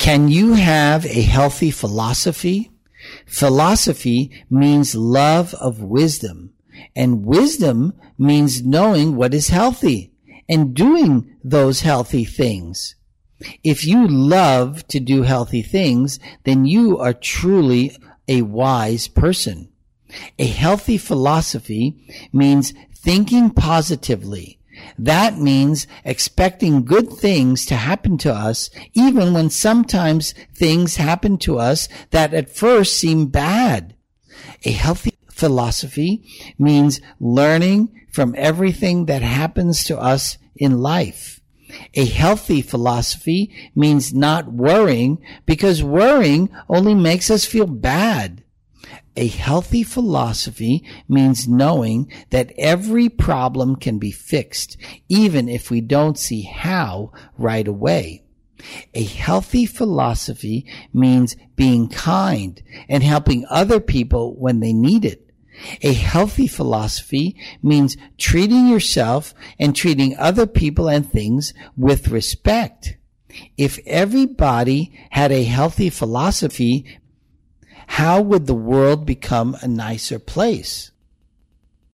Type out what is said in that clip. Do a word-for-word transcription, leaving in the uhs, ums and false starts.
Can you have a healthy philosophy? Philosophy means love of wisdom, and wisdom means knowing what is healthy and doing those healthy things. If you love to do healthy things, then you are truly a wise person. A healthy philosophy means thinking positively. That means expecting good things to happen to us, even when sometimes things happen to us that at first seem bad. A healthy philosophy means learning from everything that happens to us in life. A healthy philosophy means not worrying, because worrying only makes us feel bad. A healthy philosophy means knowing that every problem can be fixed, even if we don't see how right away. A healthy philosophy means being kind and helping other people when they need it. A healthy philosophy means treating yourself and treating other people and things with respect. If everybody had a healthy philosophy, how would the world become a nicer place?